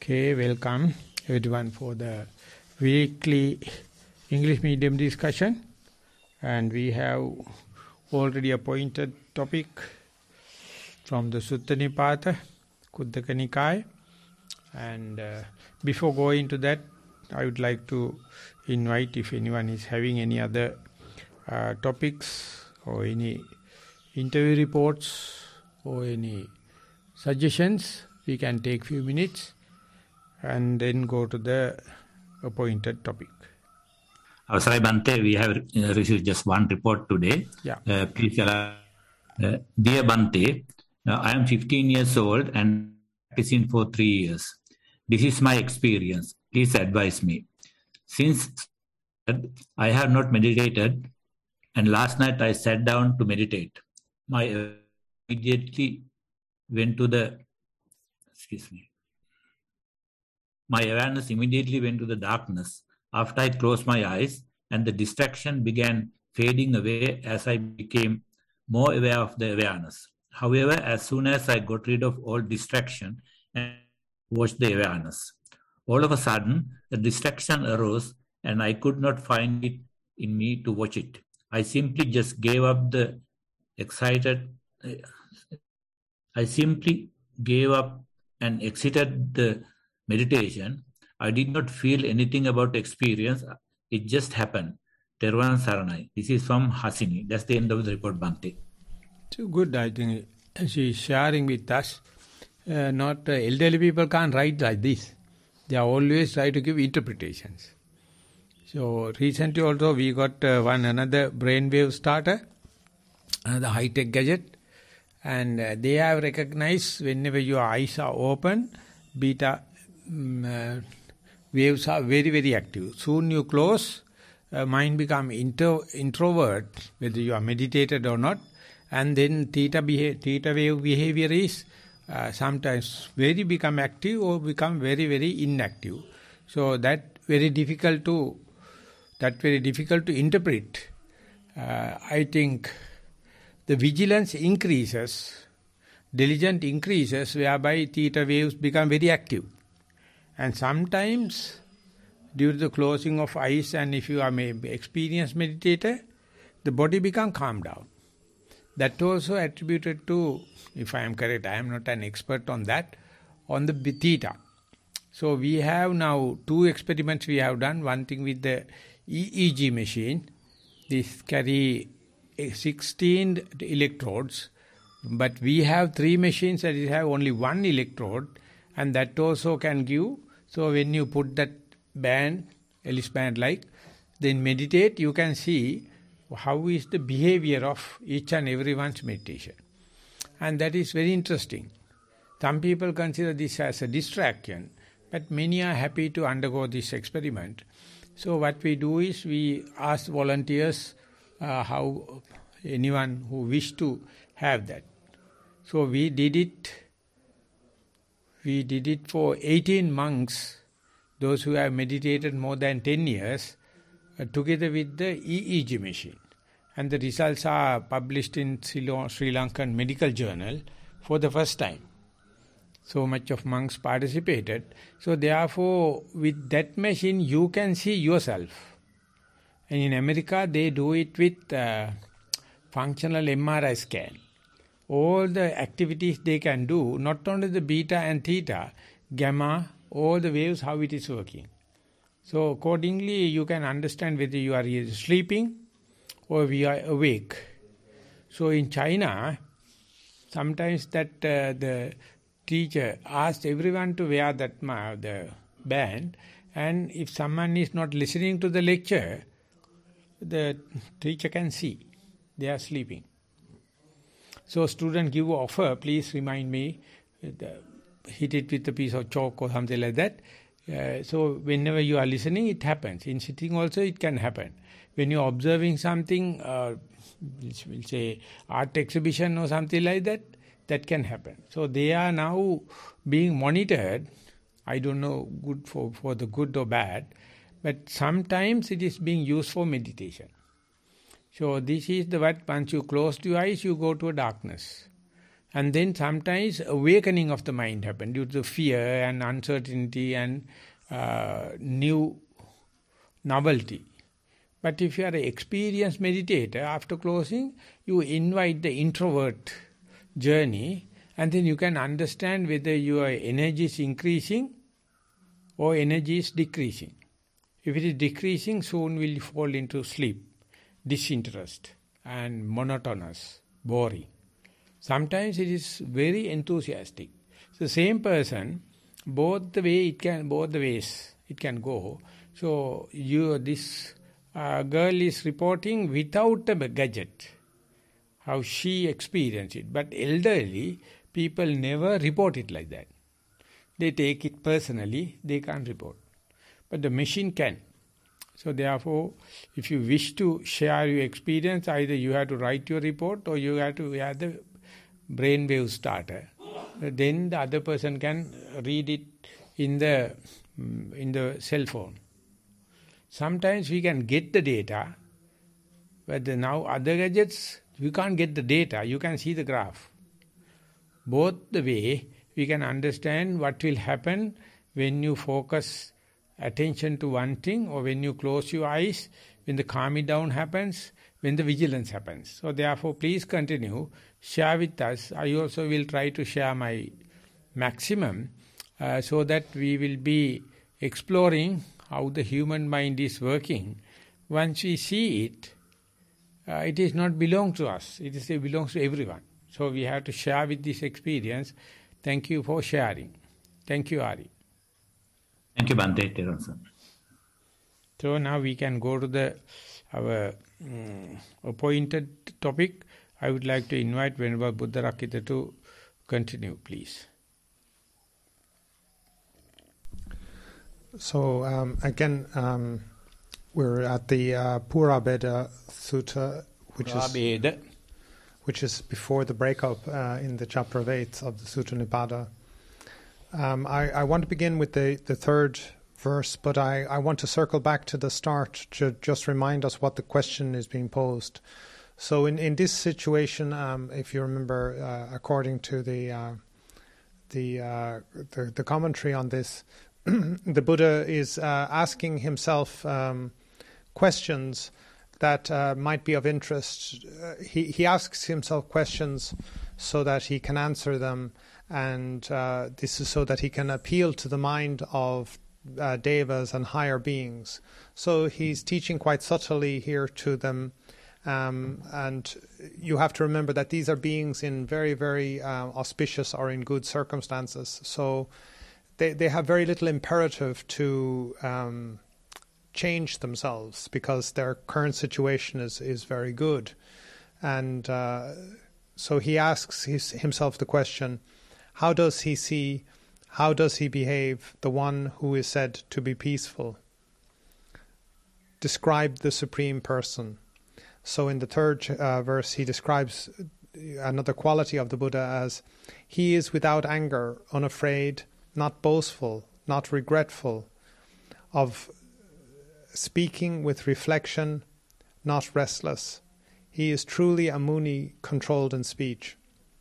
Okay, welcome everyone for the weekly English medium discussion. And we have already appointed topic from the Sutta Nipata, Kuddaka Nikaya. And before going to that, I would like to invite if anyone is having any other topics or any interview reports or any suggestions, we can take few minutes and then go to the appointed topic. Avasai Bhante, we have received just one report today. Yeah. Please allow. Dear Bhante, I am 15 years old and practicing for 3 years. This is my experience. Please advise me. Since I have not meditated, and last night I sat down to meditate, my immediately went to the My awareness immediately went to the darkness after I closed my eyes, and the distraction began fading away as I became more aware of the awareness. However, as soon as I got rid of all distraction and watched the awareness, all of a sudden the distraction arose and I could not find it in me to watch it. I simply just gave up the I simply gave up and exited the meditation. I did not feel anything about the experience. It just happened. Teruvan Saranai. This is from Hasini. That's the end of the report, Bhante. So good, I think. She is sharing with us. Not elderly people can't write like this. They are always try to give interpretations. So recently also we got another brainwave starter, another high-tech gadget. And they have recognized whenever your eyes are open, beta waves are very, very active. Soon you close, mind become introvert, whether you are meditated or not. And then theta wave behavior is sometimes very become active or become very, very inactive. So that very difficult to interpret. I think the vigilance increases, diligence increases, whereby theta waves become very active. And sometimes, due to the closing of eyes, and if you are experienced meditator, the body becomes calmed down. That also attributed to, if I am correct, I am not an expert on that, on the theta. So we have now 2 experiments we have done, one thing with the EEG machine. This carry 16 electrodes, but we have 3 machines that have only 1 electrode, and that also can give. So when you put that band, Alice band like, then meditate, you can see how is the behavior of each and everyone's meditation. And that is very interesting. Some people consider this as a distraction, but many are happy to undergo this experiment. So what we do is we ask volunteers how anyone who wish to have that. So we did it for 18 monks, those who have meditated more than 10 years, together with the EEG machine. And the results are published in Sri Lankan Medical Journal for the first time. So much of monks participated. So therefore, with that machine, you can see yourself. And in America, they do it with functional MRI scan. All the activities they can do, not only the beta and theta, gamma, all the waves, how it is working. So accordingly, you can understand whether you are either sleeping or we are awake. So in China, sometimes that the teacher asked everyone to wear that the band, and if someone is not listening to the lecture, the teacher can see they are sleeping. So student give offer, please remind me, hit it with a piece of chalk or something like that. So whenever you are listening, it happens. In sitting also it can happen. When you are observing something, we'll say art exhibition or something like that, that can happen. So they are now being monitored. I don't know good for the good or bad, but sometimes it is being used for meditation. So this is the what, once you close your eyes, you go to a darkness. And then sometimes awakening of the mind happens due to fear and uncertainty and new novelty. But if you are an experienced meditator, after closing, you invite the introvert journey, and then you can understand whether your energy is increasing or energy is decreasing. If it is decreasing, soon will fall into sleep, disinterest, and monotonous, boring. Sometimes it is very enthusiastic. The same person, both the ways it can go. So this girl is reporting without a gadget, how she experienced it. But elderly people never report it like that. They take it personally, they can't report. But the machine can. So therefore, if you wish to share your experience, either you have to write your report or you have to have the brainwave starter. Then the other person can read it in the cell phone. Sometimes we can get the data, but now other gadgets, you can't get the data, you can see the graph. Both the way, we can understand what will happen when you focus attention to one thing, or when you close your eyes, when the calming down happens, when the vigilance happens. So therefore, please continue, share with us. I also will try to share my maximum so that we will be exploring how the human mind is working. Once we see it, it is not belong to us. It belongs to everyone. So we have to share with this experience. Thank you for sharing. Thank you, Ari. Thank you, Bhante Theravada. So now we can go to our appointed topic. I would like to invite Venerable Buddharakkhita to continue, please. So again, we're at the Purabheda Sutta, which is before the breakup in the chapter of 8 of the Sutta Nipada. I want to begin with the third verse, but I want to circle back to the start to just remind us what the question is being posed. So in this situation, if you remember, according to the commentary on this, the Buddha is asking himself questions that might be of interest. He asks himself questions so that he can answer them, and this is so that he can appeal to the mind of devas and higher beings. So he's teaching quite subtly here to them, and you have to remember that these are beings in very, very auspicious or in good circumstances. So they have very little imperative to change themselves because their current situation is very good. And so he asks himself the question, how does he see, how does he behave, the one who is said to be peaceful? Describe the Supreme Person. So in the third verse, he describes another quality of the Buddha as, he is without anger, unafraid, not boastful, not regretful, of speaking with reflection, not restless. He is truly a Muni controlled in speech.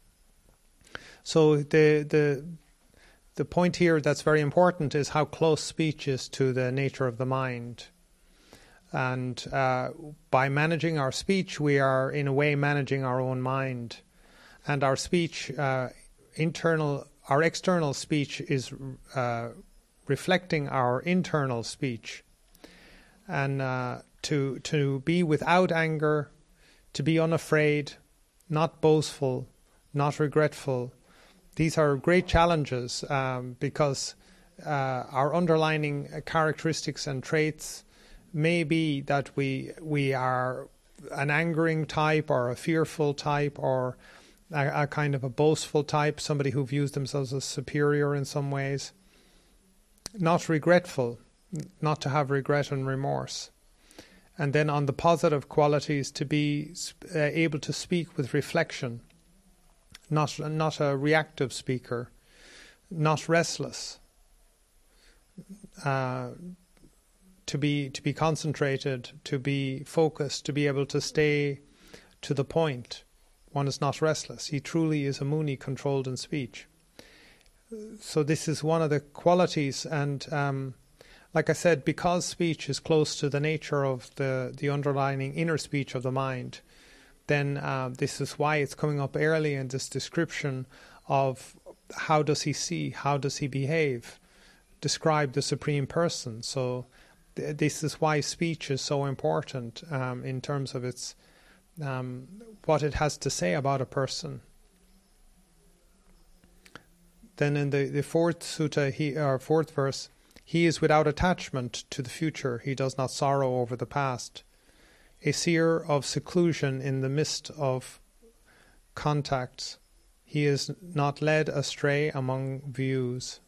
So the point here that's very important is how close speech is to the nature of the mind. And by managing our speech, we are in a way managing our own mind. And our speech, our external speech is reflecting our internal speech. And to be without anger, to be unafraid, not boastful, not regretful, these are great challenges because our underlying characteristics and traits may be that we are an angering type or a fearful type or a kind of a boastful type, somebody who views themselves as superior in some ways. Not regretful, not to have regret and remorse. And then on the positive qualities, to be able to speak with reflection, not a reactive speaker, not restless, to be concentrated, to be focused, to be able to stay to the point, one is not restless. He truly is a Muni controlled in speech. So this is one of the qualities, and like I said, because speech is close to the nature of the underlying inner speech of the mind, then this is why it's coming up early in this description of how does he see, how does he behave, describe the Supreme Person. So this is why speech is so important in terms of its what it has to say about a person. Then in the fourth sutta, fourth verse, he is without attachment to the future. He does not sorrow over the past. A seer of seclusion in the midst of contacts. He is not led astray among views.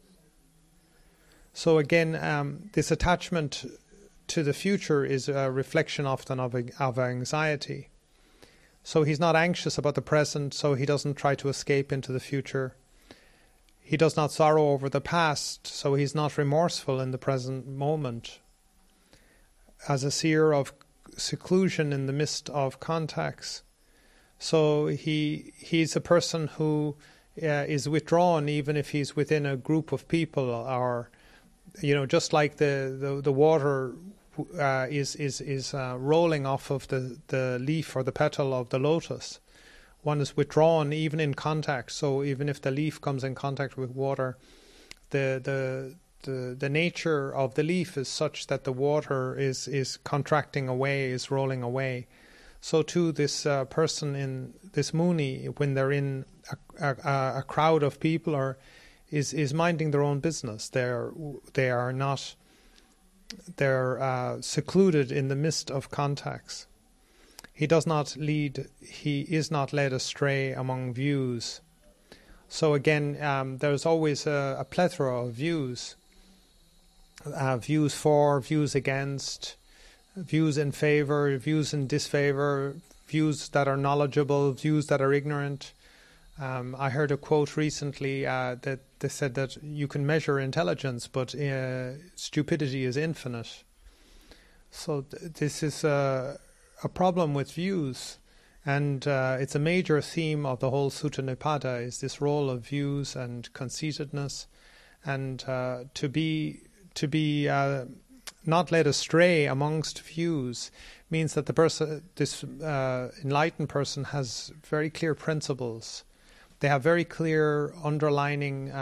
So again, this attachment to the future is a reflection often of anxiety. So he's not anxious about the present, so he doesn't try to escape into the future. He does not sorrow over the past, so he's not remorseful in the present moment. As a seer of seclusion in the midst of contacts. So he's a person who is withdrawn even if he's within a group of people, or just like the water is rolling off of the leaf or the petal of the lotus. One is withdrawn even in contact. So even if the leaf comes in contact with water, the nature of the leaf is such that the water is contracting away, is rolling away. So too, this person in this Muni, when they're in a crowd of people, or is minding their own business. They're secluded in the midst of contacts. He is not led astray among views. So again, there's always a plethora of views. Views for, views against, views in favor, views in disfavor, views that are knowledgeable, views that are ignorant. I heard a quote recently that they said that you can measure intelligence, but stupidity is infinite. So this is a problem with views, and it's a major theme of the whole Sutta Nipata, is this role of views and conceitedness, and to be not led astray amongst views means that the person, this enlightened person, has very clear principles. They have very clear underlining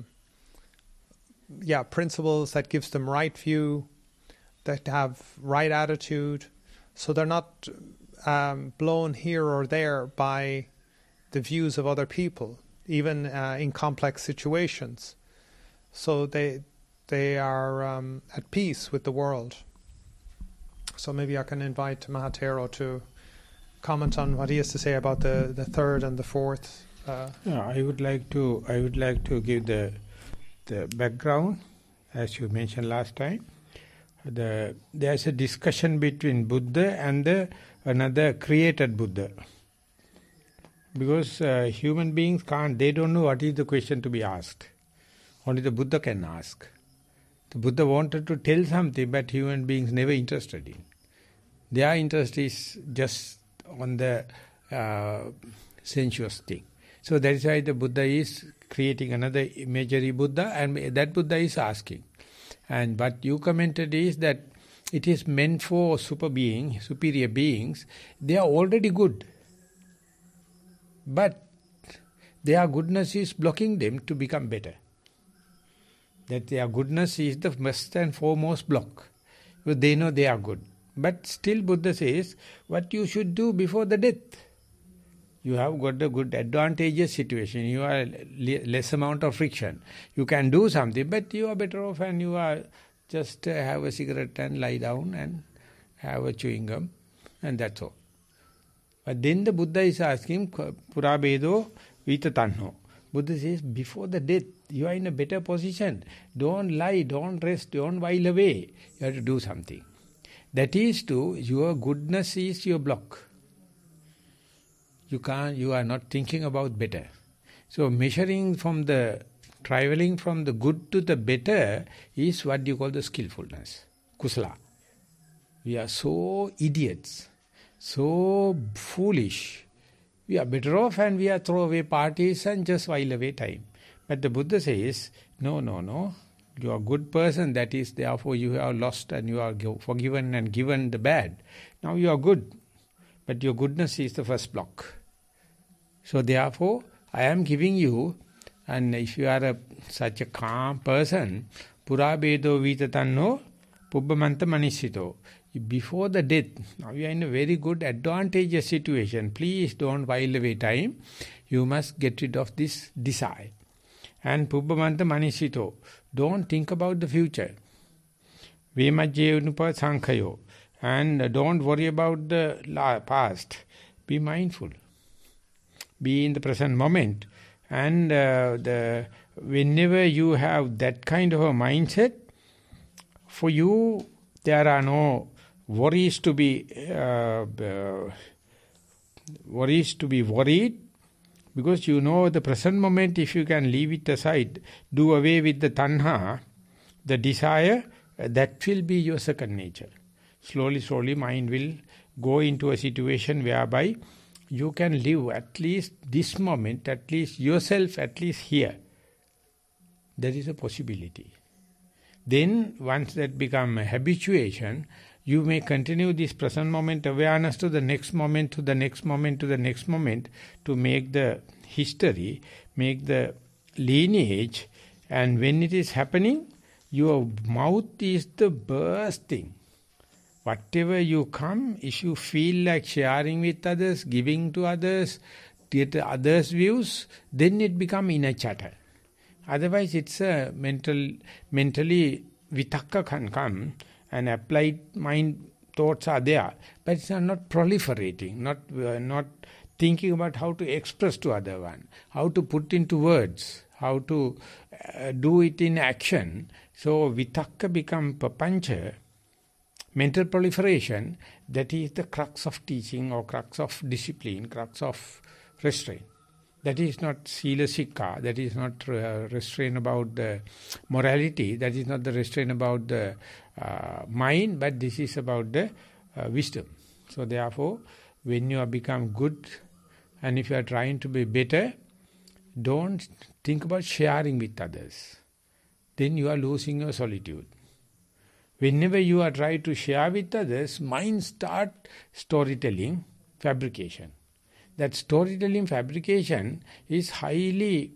principles that gives them right view, that have right attitude. So they're not blown here or there by the views of other people, even in complex situations. So they are at peace with the world. So maybe I can invite Mahatero to comment on what he has to say about the third and the fourth. I would like to give the background, as you mentioned last time. There's a discussion between Buddha and another created Buddha. Because human beings they don't know what is the question to be asked. Only the Buddha can ask. The Buddha wanted to tell something, but human beings never interested in. Their interest is just on the sensuous thing. So that is why the Buddha is creating another imaginary Buddha, and that Buddha is asking. And what you commented is that it is meant for superior beings. They are already good. But their goodness is blocking them to become better. That their goodness is the first and foremost block. Because they know they are good. But still Buddha says, what you should do before the death. You have got a good advantageous situation. You are less amount of friction. You can do something, but you are better off, and you are just have a cigarette and lie down and have a chewing gum, and that's all. But then the Buddha is asking, Purabedo Vitatanho. Buddha says, before the death, you are in a better position. Don't lie, don't rest, don't while away. You have to do something. That is your goodness is your block. You are not thinking about better. So traveling from the good to the better is what you call the skillfulness, kusala. We are so idiots, so foolish, We are better off and we are throw away parties and just while away time. But the Buddha says, no, no, no. You are a good person, that is, therefore you are lost and you are forgiven and given the bad. Now you are good, but your goodness is the first block. So therefore, I am giving you, and if you are such a calm person, pura bedo vitatanno pubbamanta manisito. Before the death, now you are in a very good advantageous situation. Please don't while away time. You must get rid of this desire. And pubbamanta manisito. Don't think about the future. Vemajje unupa sankhayo. And don't worry about the past. Be mindful. Be in the present moment. And whenever you have that kind of a mindset, for you there are no worries to be worried, because you know the present moment, if you can leave it aside, do away with the tanha, the desire, that will be your second nature. Slowly, slowly mind will go into a situation whereby you can live at least this moment, at least yourself, at least here. There is a possibility. Then once that become a habituation, you may continue this present moment awareness to the next moment, to the next moment, to the next moment, to make the history, make the lineage, and when it is happening, your mouth is the bursting. Whatever you come, if you feel like sharing with others, giving to others, get others' views, then it becomes inner chatter. Otherwise it's a mentally vitakka can come, and applied mind thoughts are there, but it's not proliferating, not thinking about how to express to other one, how to put into words, how to do it in action. So vitakka become papancha, mental proliferation. That is the crux of teaching, or crux of discipline, crux of restraint. That is not sila sikha, that is not restraint about the morality, that is not the restraint about the mind, but this is about the wisdom. So therefore, when you have become good, and if you are trying to be better, don't think about sharing with others. Then you are losing your solitude. Whenever you are trying to share with others, mind start storytelling, fabrication. That storytelling fabrication is highly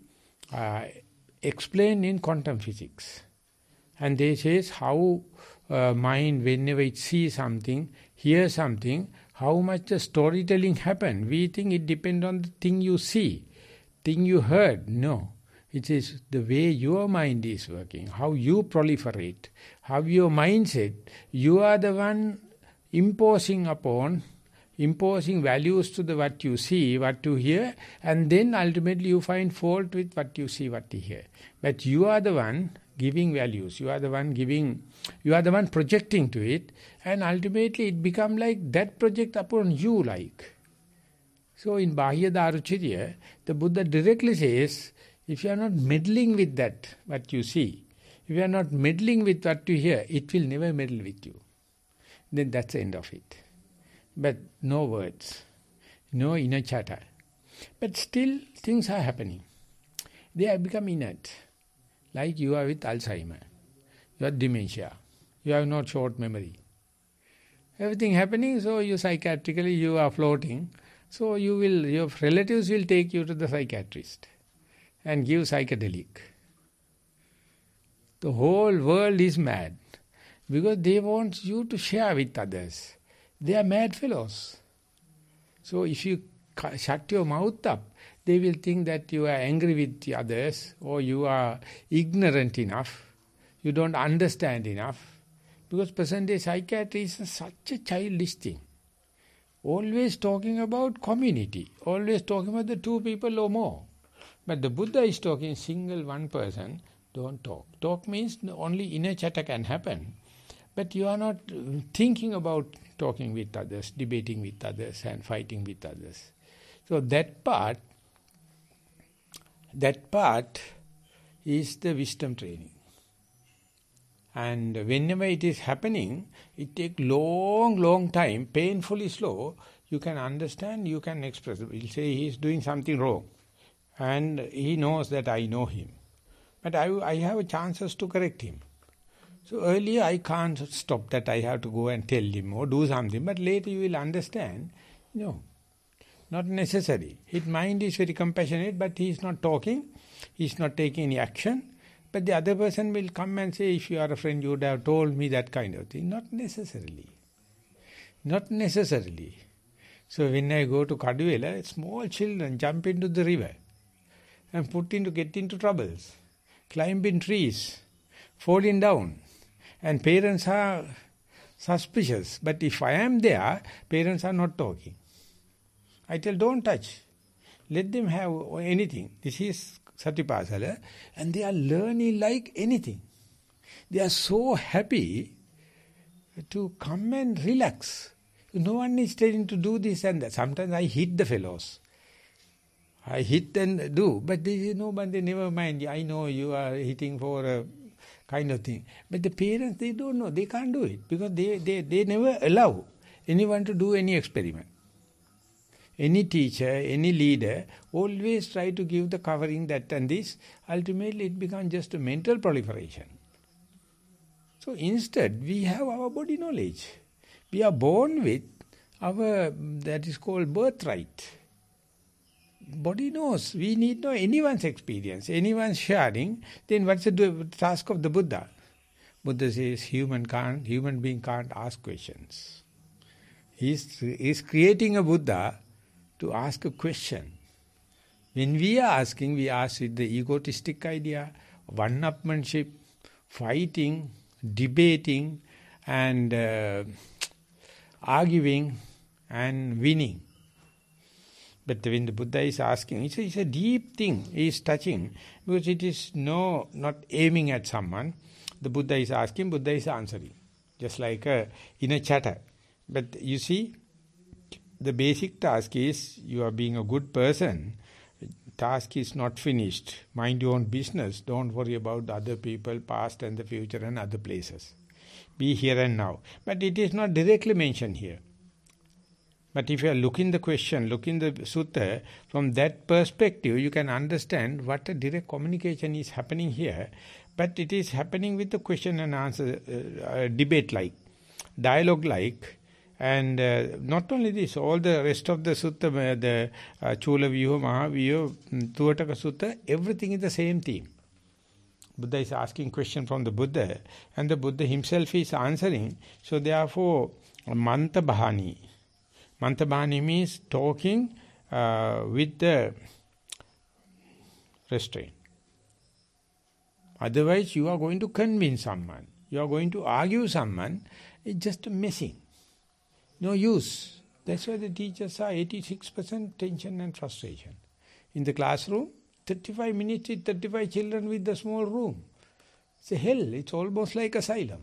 explained in quantum physics. And they say how mind, whenever it sees something, hears something, how much the storytelling happen. We think it depends on the thing you see, thing you heard. No. It is the way your mind is working, how you proliferate, how your mindset, you are the one imposing values to the what you see, what you hear, and then ultimately you find fault with what you see, what you hear. But you are the one giving values, you are the one projecting to it, and ultimately it become like that project upon you like. So in Bahya Daruchirya, the Buddha directly says, if you are not meddling with that, what you see, if you are not meddling with what you hear, it will never meddle with you. Then that's the end of it. But no words, no inner chatter. But still things are happening. They have become inert. Like you are with Alzheimer, you have dementia, you have not short memory. Everything happening, so you psychiatrically you are floating. So your relatives will take you to the psychiatrist and give psychedelic. The whole world is mad because they want you to share with others. They are mad fellows. So if you shut your mouth up, they will think that you are angry with the others, or you are ignorant enough, you don't understand enough. Because present-day psychiatry is such a childish thing. Always talking about community, always talking about the two people or more. But the Buddha is talking single one person, don't talk. Talk means only inner chatter can happen. But you are not thinking about talking with others, debating with others and fighting with others. So that part is the wisdom training. And whenever it is happening, it takes long time, painfully slow. you can understand, you can express. We'll say he is doing something wrong. And he knows that I know him. But I have chances to correct him. So earlier I can't stop that, I have to go and tell him or do something. But later you will understand, no, not necessary. His mind is very compassionate, but he is not talking, he is not taking any action. But the other person will come and say, if you are a friend, you would have told me that kind of thing. Not necessarily. Not necessarily. So when I go to Kaduwela, small children jump into the river and get into troubles, climbing trees, falling down. And parents are suspicious. But if I am there, parents are not talking. I tell, don't touch. Let them have anything. This is Satipasala. And they are learning like anything. They are so happy to come and relax. No one is telling to do this and that. Sometimes I hit the fellows. I hit and do. But they say, no, but they never mind. I know you are hitting for a kind of thing. But the parents, they don't know. They can't do it. Because they never allow anyone to do any experiment. Any teacher, any leader, always try to give the covering that and this. Ultimately, it becomes just a mental proliferation. So instead, we have our body knowledge. We are born with our, that is called birthright. Body knows. We need no anyone's experience, anyone's sharing. Then what's the task of the Buddha? Buddha says human being can't ask questions. He's creating a Buddha to ask a question. When we are asking, we ask with the egotistic idea, one-upmanship, fighting, debating, and arguing, and winning. But when the Buddha is asking, it's a deep thing, he is touching, because it is not aiming at someone. The Buddha is asking, Buddha is answering. Just like in a chatter. But you see, the basic task is, you are being a good person, task is not finished. Mind your own business, don't worry about other people, past and the future and other places. Be here and now. But it is not directly mentioned here. But if you are looking the question, looking the sutta, from that perspective, you can understand what a direct communication is happening here. But it is happening with the question and answer, debate-like, dialogue-like. And not only this, all the rest of the sutta, the Chula Vyuha, Mahavyuha, Tuvataka Sutta, everything is the same theme. Buddha is asking question from the Buddha, and the Buddha himself is answering. So therefore, Manta Bahani. Manta Bahani means talking with the restraint. Otherwise, you are going to convince someone. You are going to argue someone. It's just messing. No use. That's why the teachers are 86% tension and frustration. In the classroom, 35 minutes with 35 children with the small room. It's a hell. It's almost like asylum.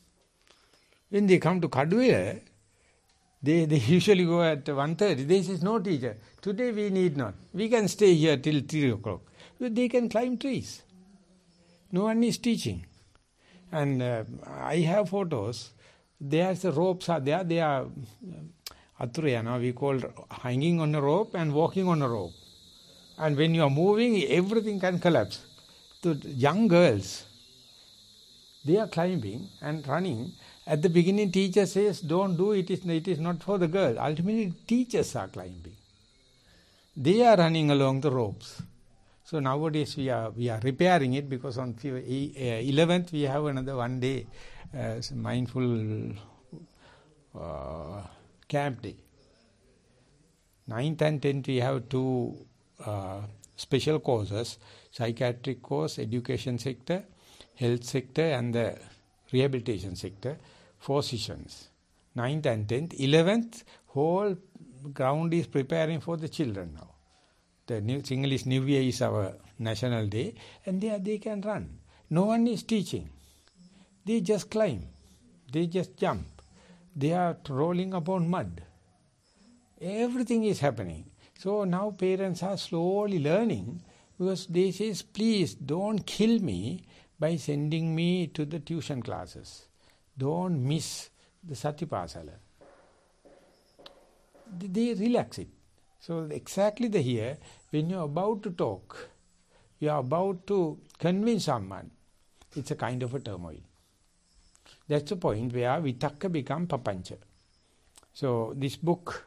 When they come to Kaduwela, they usually go at 1:30. They say, no teacher, today we need not. We can stay here till 3 o'clock. They can climb trees. No one is teaching. And I have photos. There's the ropes are there. They are aturayana, we call hanging on a rope and walking on a rope. And when you are moving, everything can collapse. The young girls, they are climbing and running. At the beginning, teacher says, don't do it, it is not for the girl. Ultimately, teachers are climbing. They are running along the ropes. So nowadays, we are repairing it, because on 11th, we have another one day mindful camp day. 9th and 10th, we have two special courses, psychiatric course, education sector, health sector, and the rehabilitation sector, 4 sessions. 9th and 10th. 11th, whole ground is preparing for the children now. The Sinhalese New Year is our national day, and there they can run. No one is teaching. They just climb. They just jump. They are rolling upon mud. Everything is happening. So now parents are slowly learning, because they say, please don't kill me by sending me to the tuition classes. Don't miss the Satipasala. they relax it. So exactly here, when you're about to talk, you are about to convince someone, it's a kind of a turmoil. That's the point where vitakka become papancha. So this book,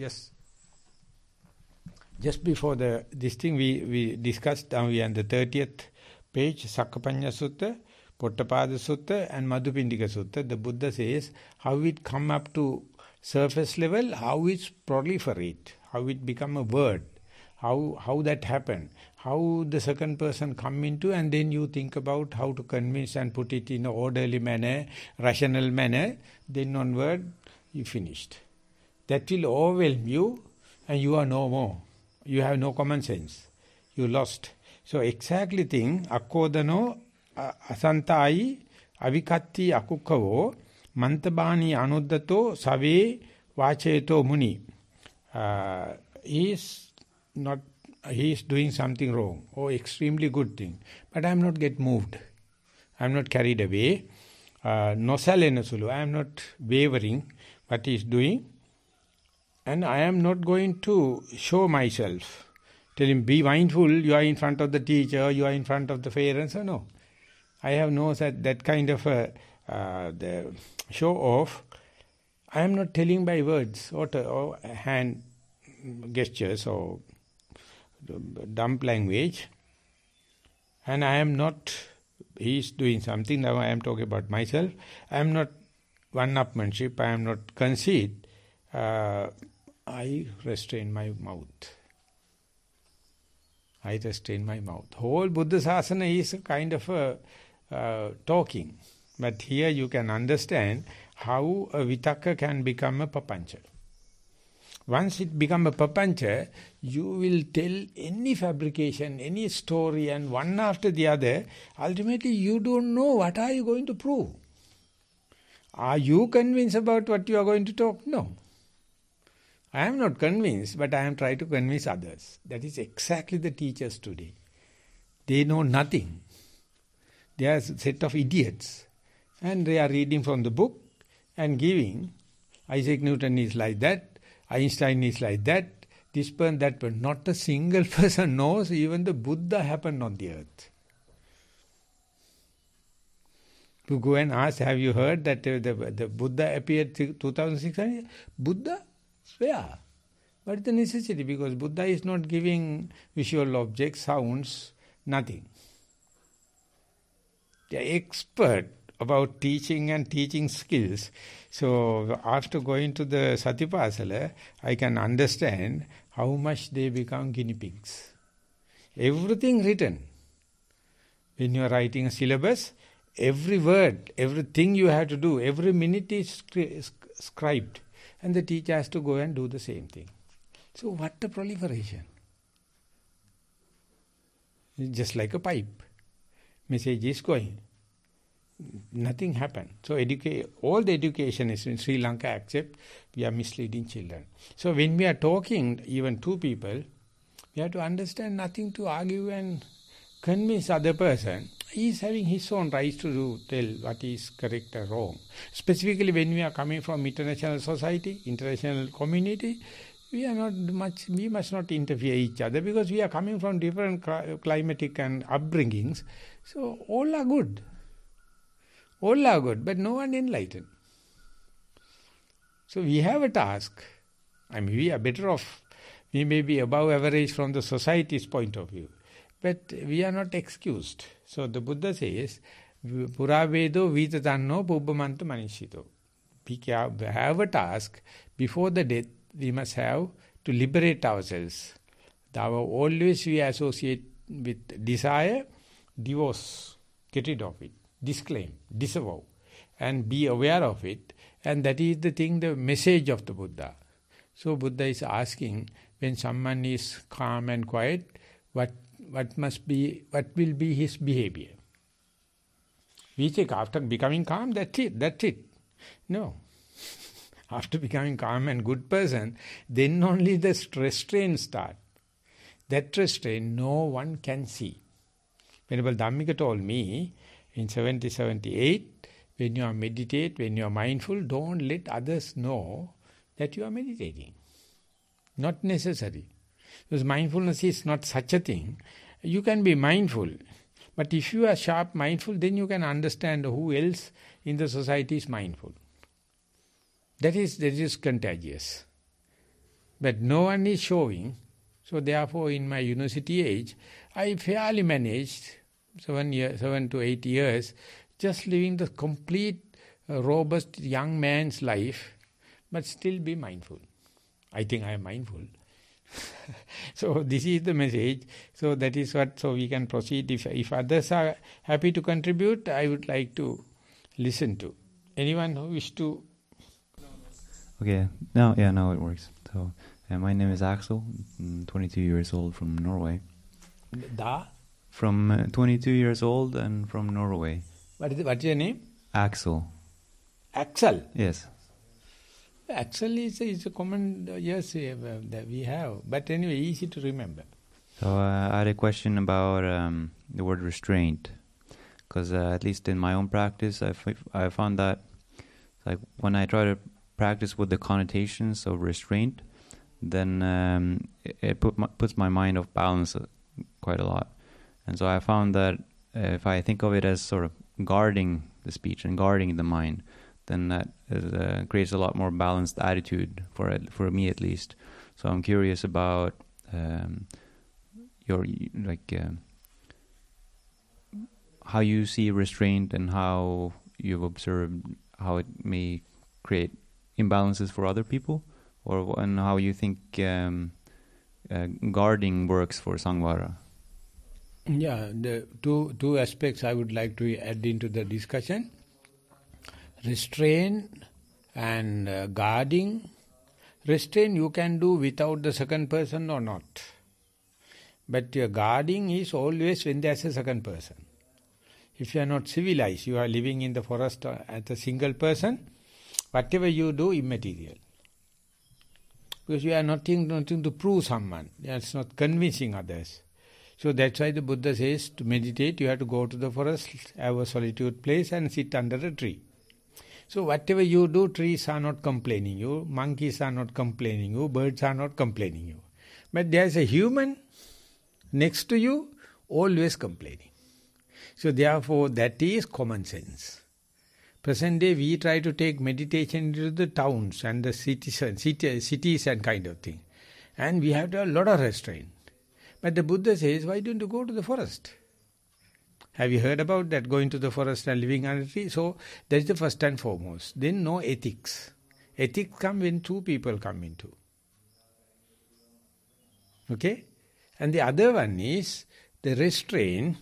just before this thing we discussed, we are on the 30th page, Sakkapanya Sutta, Pottapada Sutta and Madhupindika Sutta. The Buddha says how it come up to surface level, how it proliferate, how it become a word, how that happened, how the second person come into, and then you think about how to convince and put it in an orderly manner, rational manner, then onward you finished. That will overwhelm you and you are no more. You have no common sense. You lost. So exactly thing, akkodano asantai avikatti akukkavo mantabani anuddato save vacheto muni. He is doing something wrong or extremely good thing. But I am not get moved. I am not carried away. Nosalena sulu. I am not wavering what he is doing. And I am not going to show myself. Tell him, be mindful, you are in front of the teacher, you are in front of the parents. Or no. I have no that kind of the show off. I am not telling by words or hand gestures or dumb language. And I am not, he is doing something, now I am talking about myself. I am not one-upmanship, I am not conceit. I restrain my mouth. I restrain my mouth. Whole Buddha Sasana is a kind of a talking. But here you can understand how a vitakka can become a papancha. Once it becomes a papancha, you will tell any fabrication, any story, and one after the other. Ultimately, you don't know what are you going to prove. Are you convinced about what you are going to talk? No. I am not convinced, but I am trying to convince others. That is exactly the teachers today. They know nothing. They are a set of idiots. And they are reading from the book and giving. Isaac Newton is like that. Einstein is like that. This person, that person. Not a single person knows even the Buddha happened on the earth. To go and ask, have you heard that the Buddha appeared 2600? Buddha? Where? What is the necessity? Because Buddha is not giving visual objects, sounds, nothing. They are expert about teaching and teaching skills. So after going to the Satipasala, I can understand how much they become guinea pigs. Everything written. When you are writing a syllabus, every word, everything you have to do, every minute is scribed. And the teacher has to go and do the same thing. So what a proliferation. It's just like a pipe. Message is going. Nothing happened. So all the education is in Sri Lanka except we are misleading children. So when we are talking, even two people, we have to understand nothing to argue and convince other person. He is having his own rights to tell what is correct or wrong. Specifically when we are coming from international society, international community, we must not interfere each other because we are coming from different climatic and upbringings. So all are good. All are good, but no one enlightened. So we have a task. I mean, we are better off. We may be above average from the society's point of view. But we are not excused. So the Buddha says, Puravedo vitatanno pubbamanta manishito. We have a task. Before the death, we must have to liberate ourselves. Always we associate with desire, divorce, get rid of it, disclaim, disavow, and be aware of it. And that is the thing, the message of the Buddha. So Buddha is asking, when someone is calm and quiet, what will be his behavior? We think after becoming calm, that's it. No. After becoming calm and good person, then only the restraint start. That restraint no one can see. Venerable Dhammika told me in 78, when you are mindful, don't let others know that you are meditating. Not necessary. Because mindfulness is not such a thing. You can be mindful. But if you are sharp mindful, then you can understand who else in the society is mindful. That is contagious. But no one is showing. So therefore, in my university age, I fairly managed 7 to 8 years, just living the complete, robust young man's life, but still be mindful. I think I am mindful. So this is the message. So that is what, so we can proceed. If others are happy to contribute, I would like to listen to. Anyone who wish to? Okay, now it works. So my name is Axel. I'm 22 years old from Norway. From 22 years old and from Norway. What's your name? Axel. Axel? Yes. Axel is a common, that we have. But anyway, easy to remember. So I had a question about the word restraint. Because at least in my own practice, I found that like when I try to practice with the connotations of restraint, then it puts my mind off balance quite a lot. And so I found that if I think of it as sort of guarding the speech and guarding the mind, then that creates a lot more balanced attitude for me at least. So I'm curious about your how you see restraint and how you've observed how it may create imbalances for other people, and how you think guarding works for Sangvara. Yeah, the two aspects I would like to add into the discussion. Restraint and guarding. Restraint you can do without the second person or not. But your guarding is always when there's a second person. If you are not civilized, you are living in the forest as a single person, whatever you do, immaterial. Because you are nothing to prove someone. That's not convincing others. So that's why the Buddha says to meditate, you have to go to the forest, have a solitude place and sit under a tree. So whatever you do, trees are not complaining you, monkeys are not complaining you, birds are not complaining you. But there's a human next to you, always complaining. So therefore, that is common sense. Present day, we try to take meditation into the towns and the cities and kind of thing. And we have to have a lot of restraint. But the Buddha says, why don't you go to the forest? Have you heard about that, going to the forest and living under a tree? So that's the first and foremost. Then no ethics. Ethics come when two people come into. Okay? And the other one is the restraint.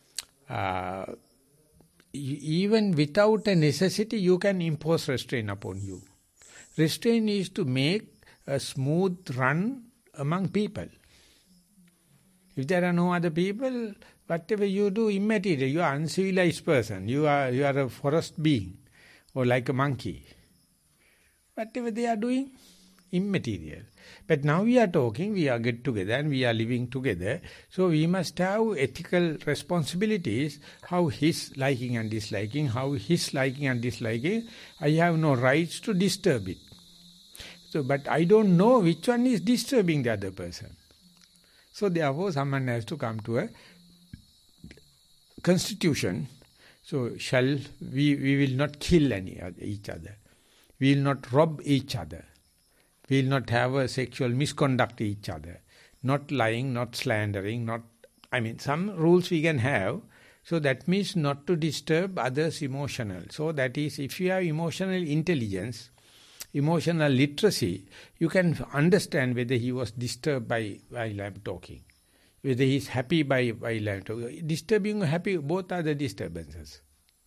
Even without a necessity, you can impose restraint upon you. Restraint is to make a smooth run among people. If there are no other people, whatever you do, immaterial. You are an uncivilized person. You are a forest being, or like a monkey. Whatever they are doing, immaterial. But now we are talking, we are get together and we are living together. So we must have ethical responsibilities, how his liking and disliking, how his liking and disliking. I have no rights to disturb it. So, but I don't know which one is disturbing the other person. So therefore someone has to come to a constitution. So we will not kill each other. We will not rob each other. We will not have a sexual misconduct each other. Not lying, not slandering, some rules we can have. So that means not to disturb others' emotional. So that is, if you have emotional intelligence, emotional literacy, you can understand whether he was disturbed while I am talking. Whether he is happy while I am talking. Disturbing or happy, both are the disturbances.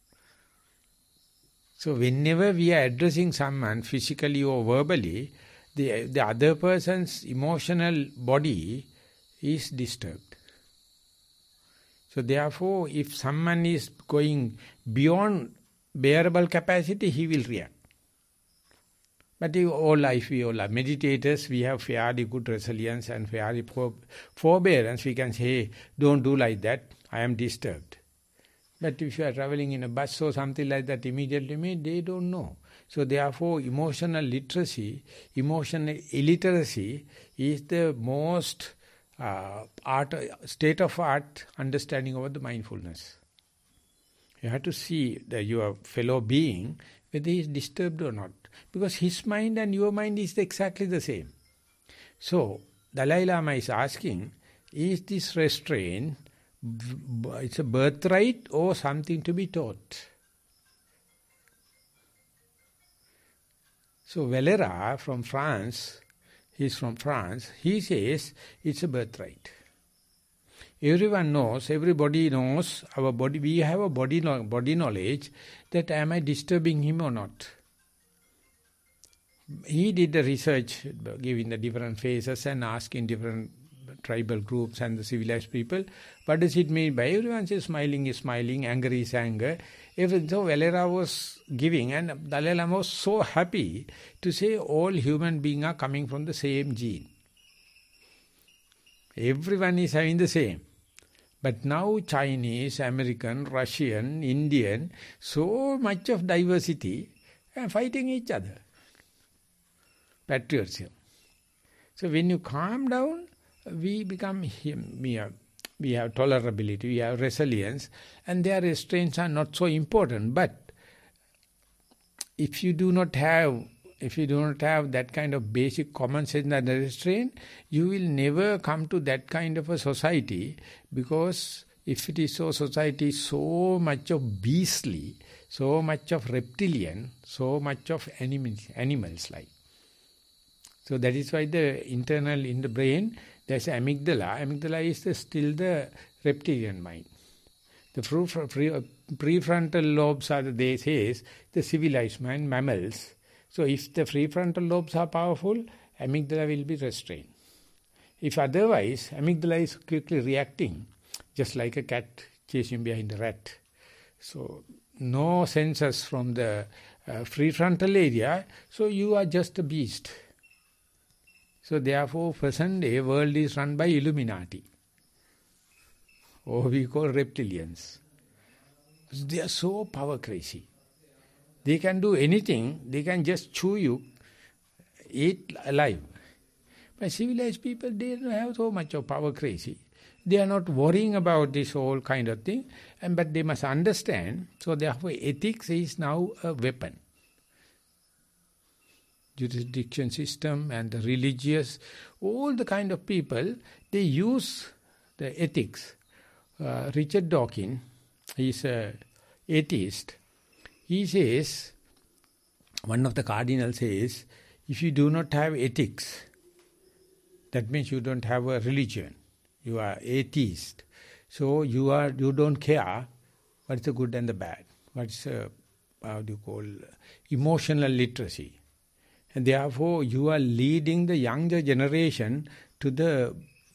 So whenever we are addressing someone physically or verbally, the other person's emotional body is disturbed. So therefore, if someone is going beyond bearable capacity, he will react. But all life, we all are meditators, we have fairly good resilience and fairly forbearance. We can say, hey, don't do like that, I am disturbed. But if you are traveling in a bus or something like that, immediately they don't know. So therefore, emotional literacy, emotional illiteracy is the most state-of-art understanding about the mindfulness. You have to see that your fellow being, whether he is disturbed or not. Because his mind and your mind is exactly the same. So, Dalai Lama is asking, is this restraint, it's a birthright or something to be taught? So, Valera from France, he's from France, he says it's a birthright. Everyone knows, everybody knows our body, we have a body knowledge that am I disturbing him or not. He did the research, giving the different phases and asking different tribal groups and the civilized people, what does it mean by everyone says smiling is smiling, anger is anger. So Valera was giving and Dalai Lama was so happy to say all human beings are coming from the same gene. Everyone is having the same. But now Chinese, American, Russian, Indian, so much of diversity and fighting each other. Patriotism. So when you calm down, we become him. We have tolerability, we have resilience, and their restraints are not so important. But if you do not have that kind of basic common sense and restraint, you will never come to that kind of a society, because if it is so, society is so much of beastly, so much of reptilian, so much of animals like. So that is why the internal in the brain, there's amygdala. Amygdala is still the reptilian mind. The prefrontal lobes are, they say, the civilized mind, mammals. So if the prefrontal lobes are powerful, amygdala will be restrained. If otherwise, amygdala is quickly reacting, just like a cat chasing behind a rat. So no senses from the prefrontal area, so you are just a beast. So therefore, present day world is run by Illuminati, or we call reptilians. They are so power crazy. They can do anything, they can just chew you, eat alive. But civilized people, they don't have so much of power crazy. They are not worrying about this whole kind of thing, but they must understand, so therefore ethics is now a weapon. Jurisdiction system and the religious, all the kind of people, they use the ethics. Richard Dawkins, he is an atheist. He says, one of the cardinals says, if you do not have ethics, that means you don't have a religion. You are atheist. So you don't care what's the good and the bad. What's emotional literacy. And therefore, you are leading the younger generation to the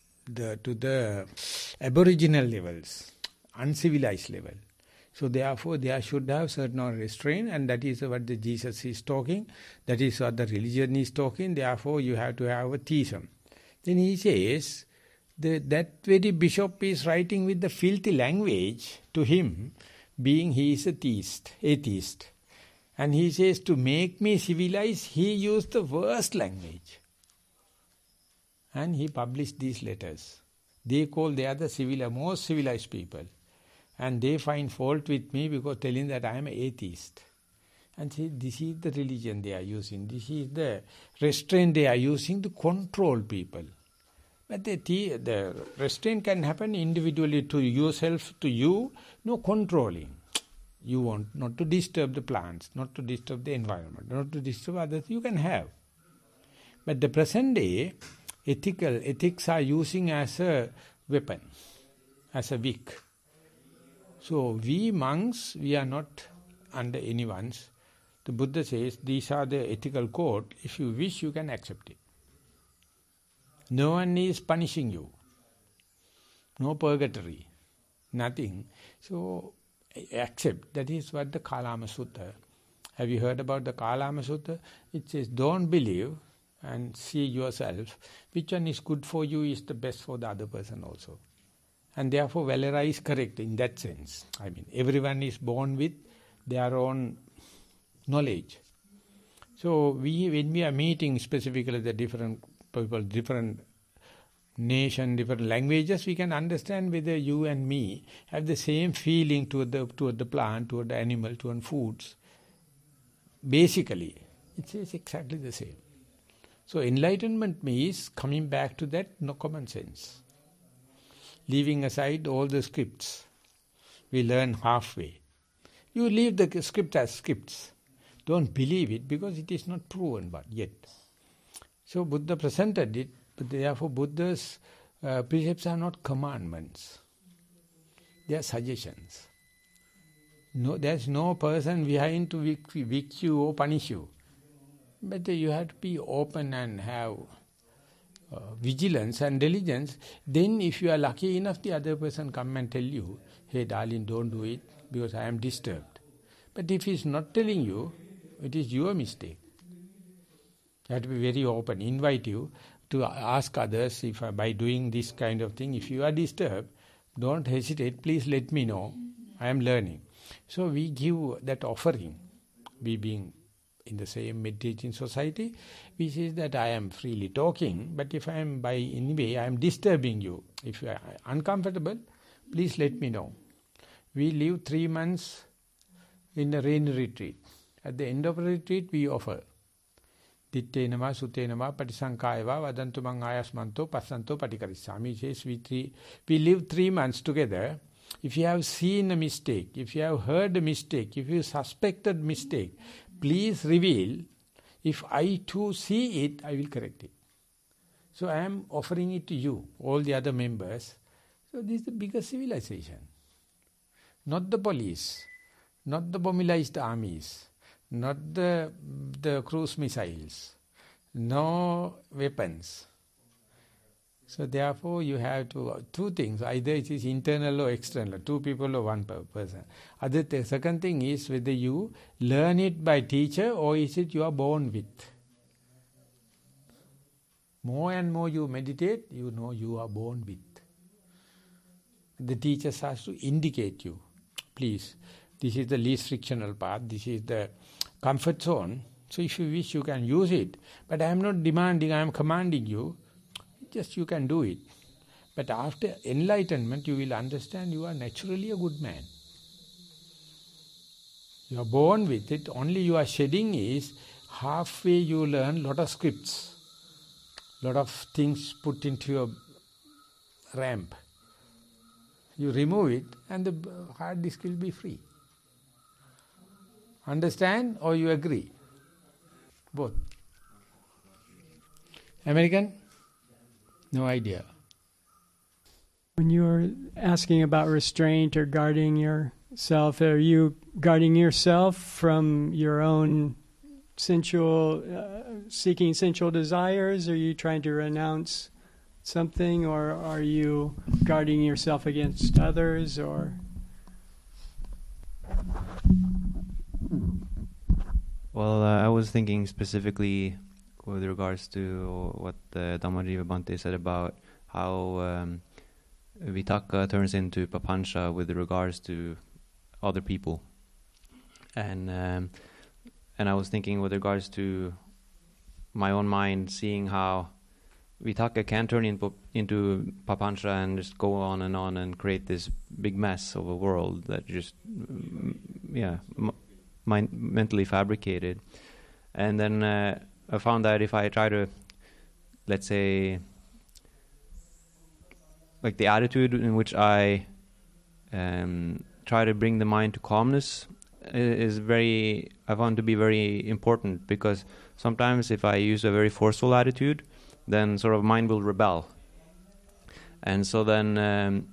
aboriginal levels, uncivilized level. So therefore, they should have certain restraint, and that is what the Jesus is talking. That is what the religion is talking. Therefore, you have to have a theism. Then he says, that very bishop is writing with the filthy language to him, being he is a atheist. And he says, to make me civilized, he used the worst language. And he published these letters. They are the most civilized people. And they find fault with me because telling that I am an atheist. And say, this is the religion they are using. This is the restraint they are using to control people. But the restraint can happen individually to yourself, to you, no controlling. You want not to disturb the plants, not to disturb the environment, not to disturb others, you can have. But the present day, ethics are using as a weapon, as a wick. So we monks, we are not under anyone's. The Buddha says, these are the ethical code. If you wish, you can accept it. No one is punishing you. No purgatory. Nothing. So accept. That is what the Kalama Sutta. Have you heard about the Kalama Sutta? It says, don't believe and see yourself. Which one is good for you is the best for the other person also. And therefore Valera is correct in that sense. I mean, everyone is born with their own knowledge. So when we are meeting specifically the different people, different nation, different languages, we can understand whether you and me have the same feeling toward the plant, toward the animal, toward foods. Basically, it is exactly the same. So enlightenment means coming back to that common sense. Leaving aside all the scripts. We learn halfway. You leave the script as scripts. Don't believe it because it is not proven but yet. So Buddha presented it, but therefore Buddha's precepts are not commandments. They are suggestions. No, there's no person behind to vic you or punish you. But you have to be open and have vigilance and diligence. Then if you are lucky enough, the other person come and tell you, hey darling, don't do it because I am disturbed. But if he's not telling you, it is your mistake. You have to be very open, invite you to ask others if by doing this kind of thing, if you are disturbed, don't hesitate, please let me know, I am learning. So we give that offering, we being in the same meditating society, we say that I am freely talking, but if I am by any way, I am disturbing you. If you are uncomfortable, please let me know. We live 3 months in a rain retreat. At the end of the retreat, we offer Dittenama, Sutenama, Patisankayava, Vadantumang Ayasmanto, Pasanto, Patikarisami. Says we live 3 months together. If you have seen a mistake, if you have heard a mistake, if you suspected mistake, please reveal. If I too see it, I will correct it. So I am offering it to you, all the other members. So this is the biggest civilization. Not the police, not the bombilized armies, not the cruise missiles, no weapons. So therefore you have to, 2 things, either it is internal or external, 2 people or 1 person. Second thing is whether you learn it by teacher or is it you are born with. More and more you meditate, you know you are born with. The teacher has to indicate you. Please, this is the least frictional path, this is the comfort zone. So if you wish, you can use it. But I am not demanding, I am commanding you. Just you can do it. But after enlightenment, you will understand you are naturally a good man. You are born with it. Only you are shedding is halfway you learn lot of scripts. Lot of things put into your ramp. You remove it and the hard disk will be free. Understand or you agree? Both. American? No idea. When you were asking about restraint or guarding yourself, are you guarding yourself from your own sensual, seeking sensual desires? Are you trying to renounce something, or are you guarding yourself against others, or? Well, I was thinking specifically with regards to what Dhammajiva Bhante said about how Vitakka turns into Papancha with regards to other people. And I was thinking with regards to my own mind, seeing how Vitakka can turn into Papancha and just go on and create this big mess of a world that just, mentally fabricated. And then I found that if I try to, let's say, like the attitude in which I try to bring the mind to calmness is I found to be very important, because sometimes if I use a very forceful attitude, then sort of mind will rebel. And so then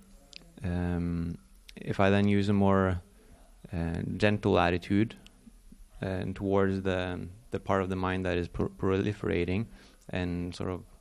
if I then use a more gentle attitude towards the part of the mind that is proliferating and sort of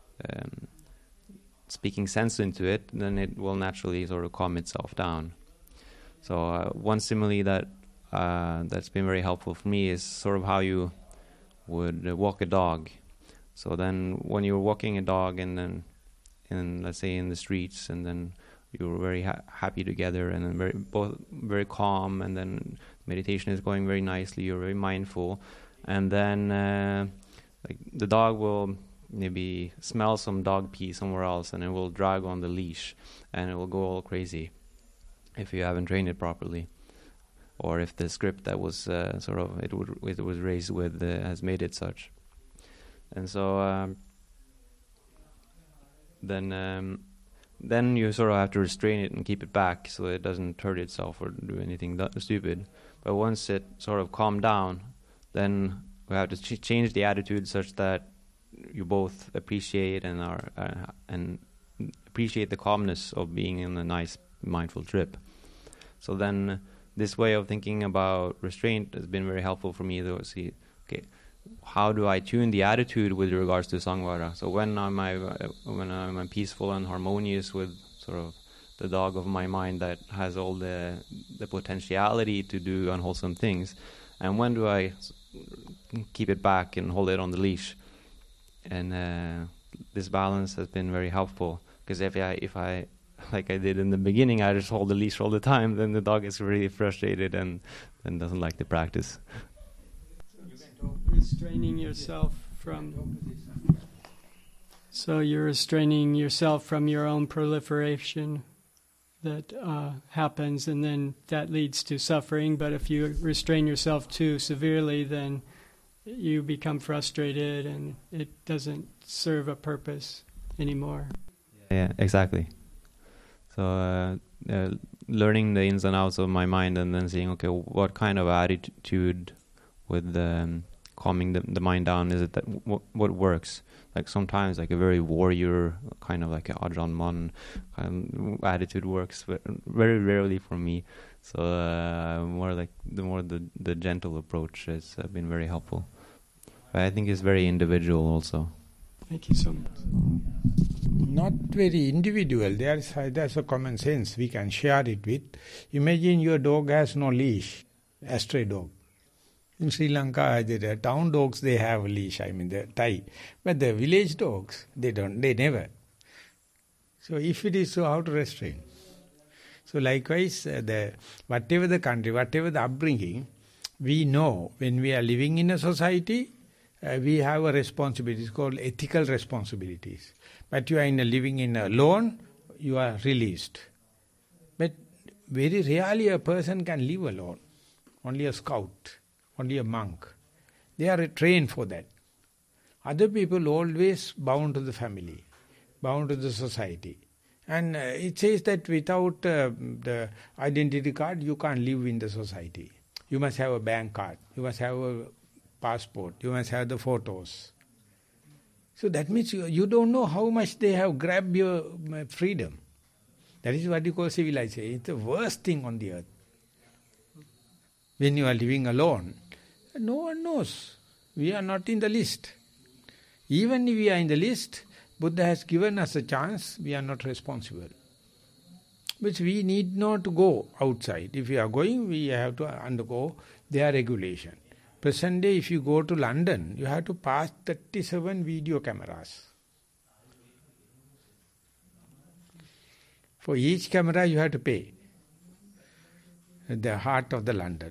speaking sense into it, then it will naturally sort of calm itself down. So one simile that's been very helpful for me is sort of how you would walk a dog. So then when you're walking a dog and then let's say in the streets, and then you're very happy together, and then both very calm, and then meditation is going very nicely, you're very mindful, and then like the dog will maybe smell some dog pee somewhere else, and it will drag on the leash, and it will go all crazy if you haven't trained it properly, or if the script that was it was raised with has made it such. And so then you sort of have to restrain it and keep it back so it doesn't hurt itself or do anything stupid. But once it sort of calmed down, then we have to change the attitude such that you both appreciate and appreciate the calmness of being in a nice mindful trip. So then this way of thinking about restraint has been very helpful for me to see, okay, how do I tune the attitude with regards to Samvara? So when I'm peaceful and harmonious with sort of the dog of my mind that has all the potentiality to do unwholesome things, and when do I keep it back and hold it on the leash? And this balance has been very helpful, because if I like I did in the beginning, I just hold the leash all the time, then the dog is really frustrated and doesn't like the practice. Restraining yourself from... So you're restraining yourself from your own proliferation that happens, and then that leads to suffering. But if you restrain yourself too severely, then you become frustrated and it doesn't serve a purpose anymore. Yeah, exactly. So learning the ins and outs of my mind, and then seeing, okay, what kind of attitude with calming the mind down is it that what works? Like sometimes like a very warrior, kind of like a Ajahn Mun kind of attitude works, but very rarely for me. So the gentle approach has been very helpful. But I think it's very individual also. Thank you so much. Not very individual. There's a common sense we can share it with. Imagine your dog has no leash, a stray dog. In Sri Lanka, the town dogs, they have a leash, the tie. But the village dogs, they never. So if it is so, how to restrain? So likewise, whatever the country, whatever the upbringing, we know when we are living in a society, we have a responsibility. It's called ethical responsibilities. But you are living in alone, you are released. But very rarely a person can live alone. Only a scout, only a monk. They are trained for that. Other people always bound to the family, bound to the society. And it says that without the identity card, you can't live in the society. You must have a bank card. You must have a passport. You must have the photos. So that means you don't know how much they have grabbed your freedom. That is what you call civilization. It's the worst thing on the earth. When you are living alone, no one knows. We are not in the list. Even if we are in the list, Buddha has given us a chance, we are not responsible. But we need not to go outside. If we are going, we have to undergo their regulation. Present day, if you go to London, you have to pass 37 video cameras. For each camera, you have to pay. At the heart of the London.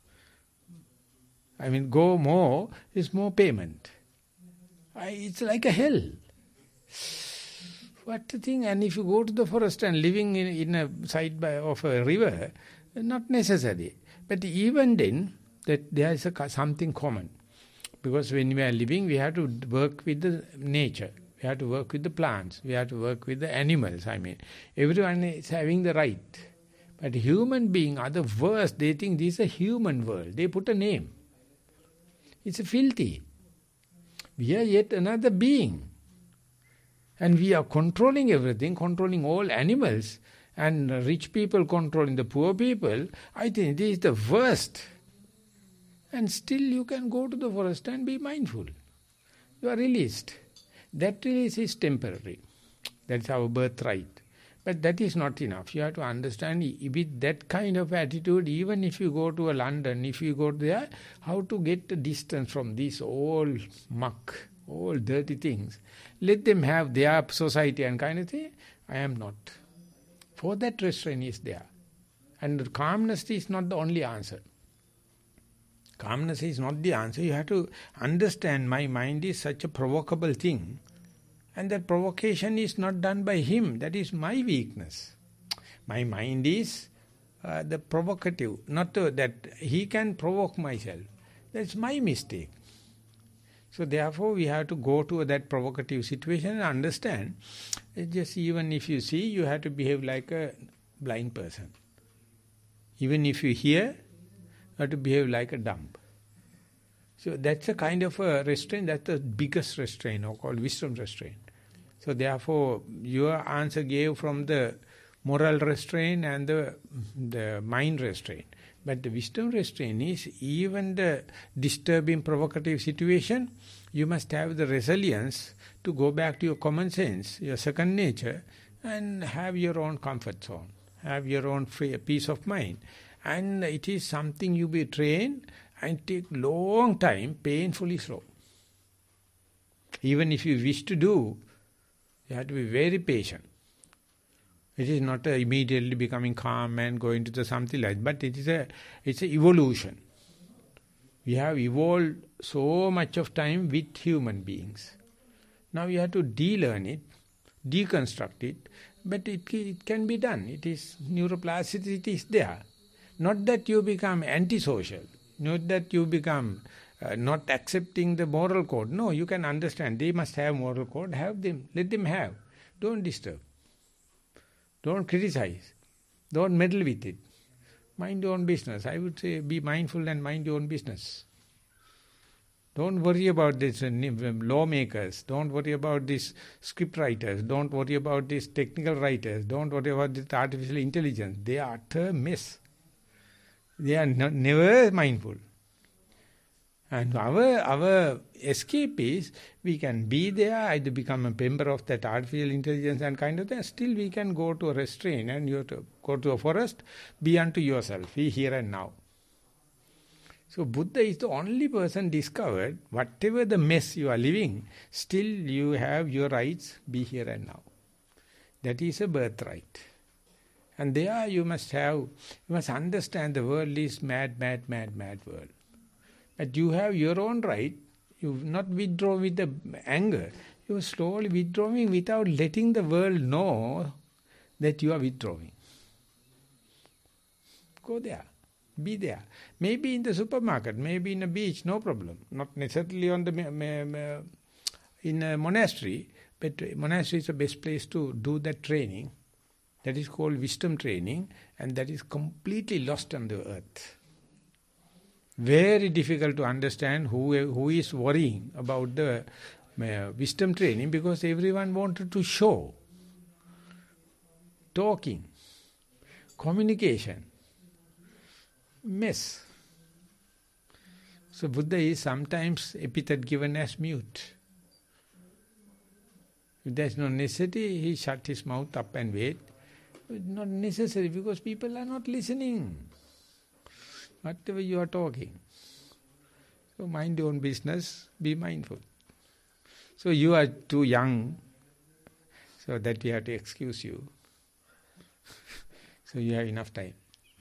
Go more, is more payment. It's like a hell. What a thing. And if you go to the forest and living in a side of a river, not necessary. But even then, that there is something common. Because when we are living, we have to work with the nature. We have to work with the plants. We have to work with the animals. Everyone is having the right. But human beings are the worst. They think this is a human world. They put a name. It's filthy. We are yet another being. And we are controlling everything, controlling all animals, and rich people controlling the poor people. I think this is the worst. And still you can go to the forest and be mindful. You are released. That release is temporary. That's our birthright. But that is not enough. You have to understand with that kind of attitude, even if you go to London, if you go there, how to get the distance from this all muck, all dirty things. Let them have their society and kind of thing. I am not. For that restraint is there. And calmness is not the only answer. Calmness is not the answer. You have to understand my mind is such a provocable thing. And that provocation is not done by him. That is my weakness. My mind is the provocative. Not that he can provoke myself. That's my mistake. So therefore we have to go to that provocative situation and understand. Just even if you see, you have to behave like a blind person. Even if you hear, you have to behave like a dumb. So that's a kind of a restraint, that's the biggest restraint, or called wisdom restraint. So therefore, your answer gave from the moral restraint and the mind restraint. But the wisdom restraint is even the disturbing, provocative situation, you must have the resilience to go back to your common sense, your second nature, and have your own comfort zone, have your own free peace of mind. And it is something you be trained and take long time, painfully slow. Even if you wish to do, you have to be very patient. It is not immediately becoming calm and going to the something like that, but it's an evolution. We have evolved so much of time with human beings. Now you have to de-learn it, deconstruct it, but it can be done. It is, neuroplasticity is there. Not that you become antisocial, not that you become not accepting the moral code. No, you can understand. They must have moral code. Have them. Let them have. Don't disturb. Don't criticize. Don't meddle with it. Mind your own business. I would say be mindful and mind your own business. Don't worry about these lawmakers. Don't worry about these script writers. Don't worry about these technical writers. Don't worry about this artificial intelligence. They are utter mess. They are never mindful. And our escape is, we can be there, either become a member of that artificial intelligence and kind of thing. Still we can go to a restraint and you have to go to a forest, be unto yourself, be here and now. So Buddha is the only person discovered, whatever the mess you are living, still you have your rights, be here and now. That is a birthright. And there you must understand the world is mad world. But you have your own right. You not withdraw with the anger. You are slowly withdrawing without letting the world know that you are withdrawing. Go there. Be there. Maybe in the supermarket, maybe in a beach, no problem. Not necessarily on the in a monastery, but monastery is the best place to do that training. That is called wisdom training, and that is completely lost on the earth. Very difficult to understand who is worrying about the wisdom training, because everyone wanted to show. Talking, communication, mess. So Buddha is sometimes epithet given as mute. If there is no necessity, he shut his mouth up and wait. It's not necessary because people are not listening. Whatever you are talking. So mind your own business, be mindful. So you are too young, so that we have to excuse you. So you have enough time.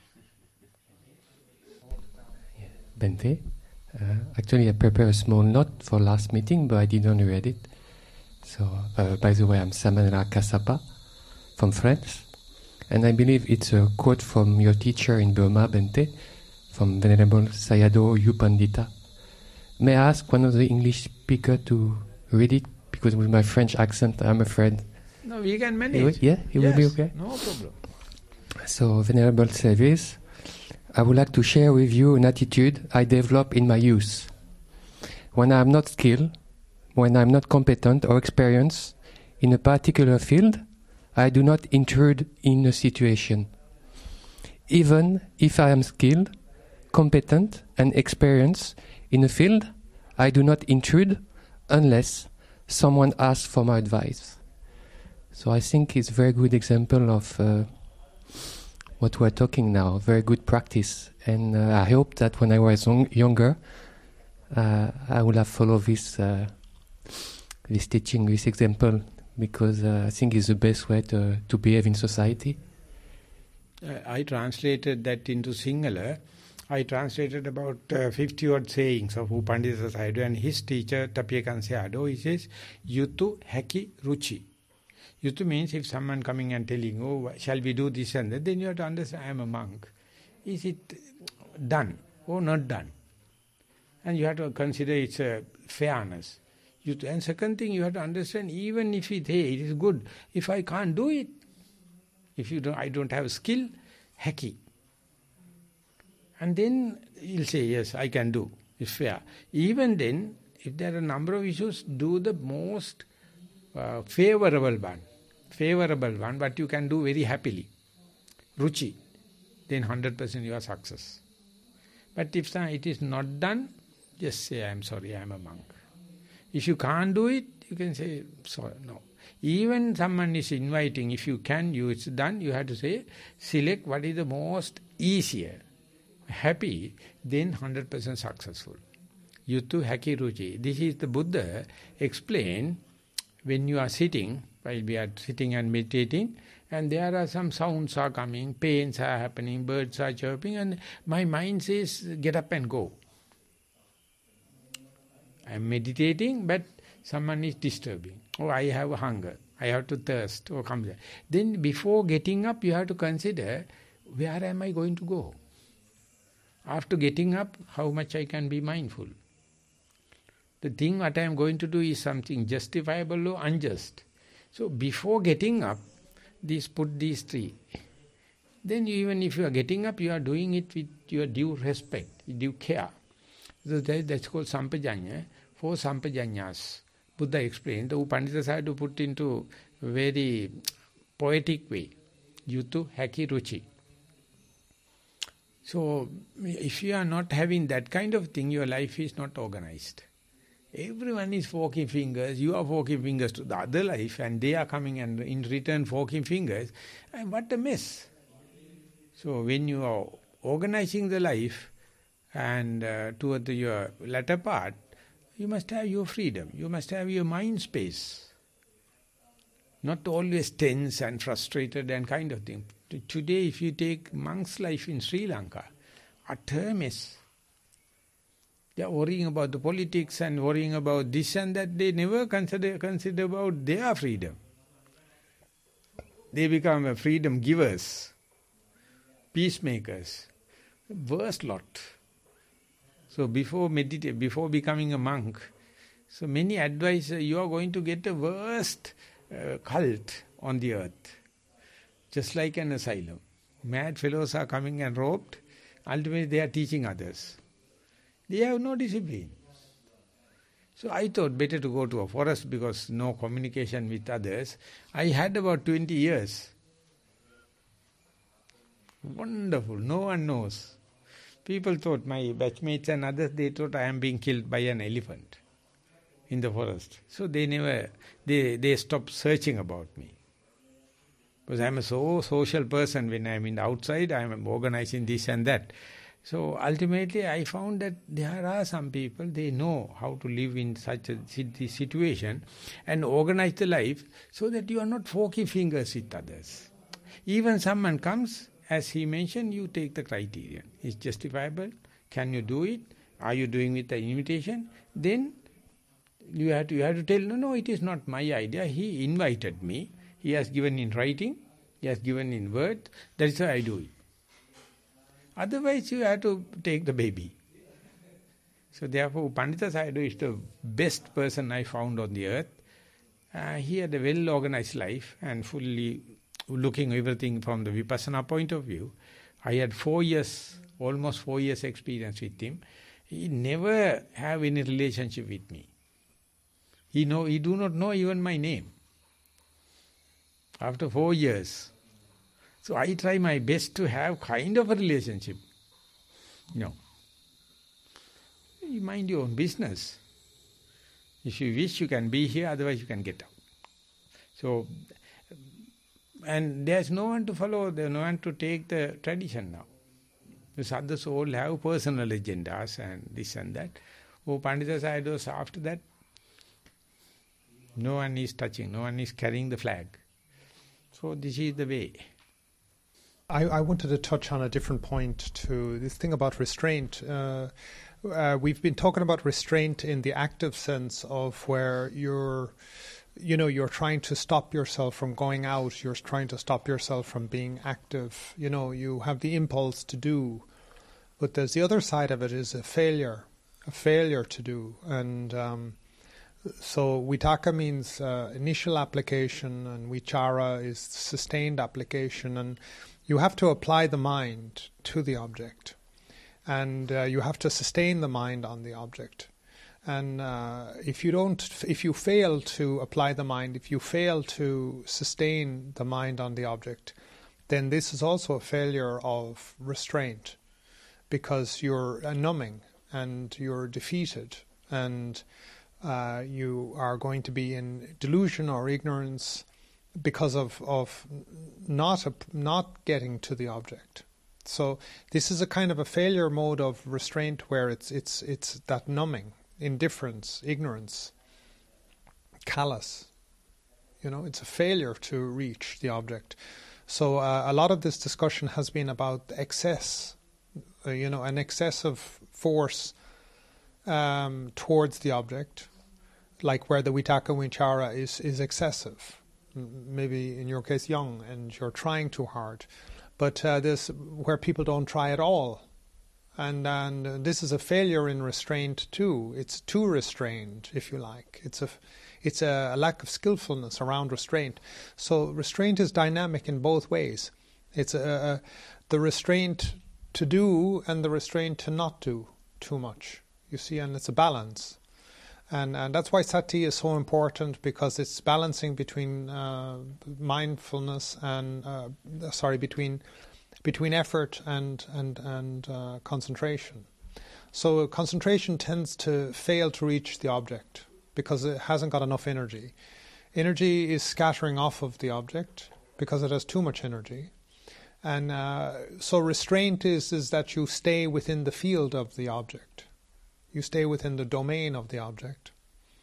Bhante, actually I prepared a small note for last meeting, but I didn't read it. So, by the way, I'm Samana Kassapa from France, and I believe it's a quote from your teacher in Burma, Bhante, from Venerable Sayadaw U Pandita. May I ask one of the English speakers to read it? Because with my French accent, I'm afraid. No, we can manage. It will be okay? No problem. So, Venerable Service, I would like to share with you an attitude I developed in my youth. When I'm not skilled, when I'm not competent or experienced in a particular field, I do not intrude in a situation. Even if I am skilled, competent and experienced in a field, I do not intrude unless someone asks for my advice. So I think it's a very good example of what we're talking now, very good practice. And I hope that when I was younger, I would have followed this teaching, this example, because I think it's the best way to behave in society. I translated that into Sinhala. I translated about 50 odd sayings of U Pandita Sayadaw and his teacher Tapiyakam Sayadaw. He says, Yutu Haki Ruchi. Yutu means if someone coming and telling, oh, shall we do this and that, then you have to understand, I am a monk. Is it done or not done? And you have to consider its fairness. And second thing, you have to understand, even if it is good, if I can't do it, I don't have skill, haki. And then he'll say, yes, I can do. It's fair. Even then, if there are a number of issues, do the most favorable one, but you can do very happily. Ruchi. Then 100% you are success. But if it is not done, just say, I am sorry, I am a monk. If you can't do it, you can say, sorry, no. Even someone is inviting, if you can, it's done, you have to say, select what is the most easier, happy, then 100% successful. Yutu Haki Ruchi. This is the Buddha explain when you are sitting, while we are sitting and meditating, and there are some sounds are coming, pains are happening, birds are chirping, and my mind says, get up and go. I am meditating, but someone is disturbing. Oh, I have hunger, I have to thirst, or come there. Then before getting up, you have to consider, where am I going to go? After getting up, how much I can be mindful? The thing what I am going to do is something justifiable or unjust. So before getting up, put these three. Then even if you are getting up, you are doing it with your due respect, due care. So that's called Sampajanya. 4 Sampajanyas. Buddha explained. The Pandita Sayadaw put into very poetic way. Yutu Haki Ruchi. So if you are not having that kind of thing, your life is not organized. Everyone is forking fingers, you are forking fingers to the other life, and they are coming and in return forking fingers. And what a mess. So when you are organizing the life and toward your latter part, you must have your freedom, you must have your mind space. Not always tense and frustrated and kind of thing. Today if you take monk's life in Sri Lanka, utter mess. They are worrying about the politics and worrying about this and that. They never consider about their freedom. They become freedom givers, peacemakers. Worst lot. So before becoming a monk, so many advise you are going to get a worst cult on the earth. Just like an asylum. Mad fellows are coming and roped. Ultimately they are teaching others. They have no discipline. So I thought better to go to a forest because no communication with others. I had about 20 years. Wonderful, no one knows. People thought, my batchmates and others, they thought I am being killed by an elephant in the forest. So they stopped searching about me. Because I am a so social person. When I am in the outside, I am organizing this and that. So ultimately I found that there are some people, they know how to live in such a situation and organize the life so that you are not forking fingers with others. Even someone comes, as he mentioned, you take the criterion. Is justifiable? Can you do it? Are you doing with the invitation? Then you have to tell, no, it is not my idea. He invited me. He has given in writing. He has given in word. That is why I do it. Otherwise, you have to take the baby. So therefore, Pandita Sayadaw is the best person I found on the earth. He had a well-organized life and fully looking everything from the Vipassana point of view. I had 4 years, almost 4 years experience with him. He never have any relationship with me. He do not know even my name. After 4 years. So I try my best to have kind of a relationship. No. You mind your own business. If you wish, you can be here, otherwise you can get out. So, and there's no one to follow, there's no one to take the tradition now. Because others all have personal agendas and this and that. Oh, Pandita Sayadaw, after that, no one is touching, no one is carrying the flag. So this is the way. I wanted to touch on a different point to this thing about restraint. We've been talking about restraint in the active sense of where you're trying to stop yourself from going out. You're trying to stop yourself from being active. You have the impulse to do, but there's the other side of it is a failure to do. And so vitaka means initial application, and vichara is sustained application. And you have to apply the mind to the object, and you have to sustain the mind on the object. And if you fail to apply the mind, if you fail to sustain the mind on the object, then this is also a failure of restraint, because you're numbing and you're defeated, and you are going to be in delusion or ignorance because of not getting to the object. So this is a kind of a failure mode of restraint where it's that numbing, indifference, ignorance, callous. It's a failure to reach the object. So a lot of this discussion has been about excess, an excessive force towards the object, like where the vitaka vichara is excessive. Maybe in your case young, and you're trying too hard. But this where people don't try at all. And this is a failure in restraint too. It's too restrained, if you like. It's a lack of skillfulness around restraint. So restraint is dynamic in both ways. It's the restraint to do and the restraint to not do too much. You see, and it's a balance. And that's why sati is so important, because it's balancing between mindfulness and between effort and concentration. So concentration tends to fail to reach the object because it hasn't got enough energy. Energy is scattering off of the object because it has too much energy. And so restraint is that you stay within the field of the object. You stay within the domain of the object,